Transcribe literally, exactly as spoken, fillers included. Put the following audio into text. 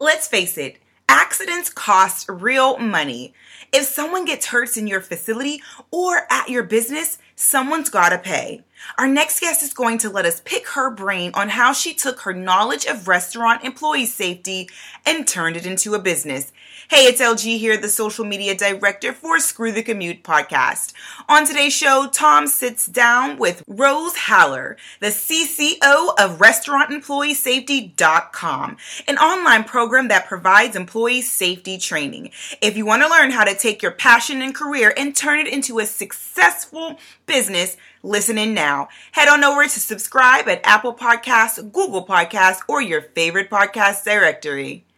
Let's face it, accidents cost real money. If someone gets hurt in your facility or at your business, someone's gotta pay. Our next guest is going to let us pick her brain on how she took her knowledge of restaurant employee safety and turned it into a business. Hey, it's L G here, the social media director for Screw the Commute podcast. On today's show, Tom sits down with Rose Haller, the C C O of Restaurant Employee Safety dot com, an online program that provides employee safety training. If you want to learn how to take your passion and career and turn it into a successful business, listen in now. Head on over to subscribe at Apple Podcasts, Google Podcasts, or your favorite podcast directory.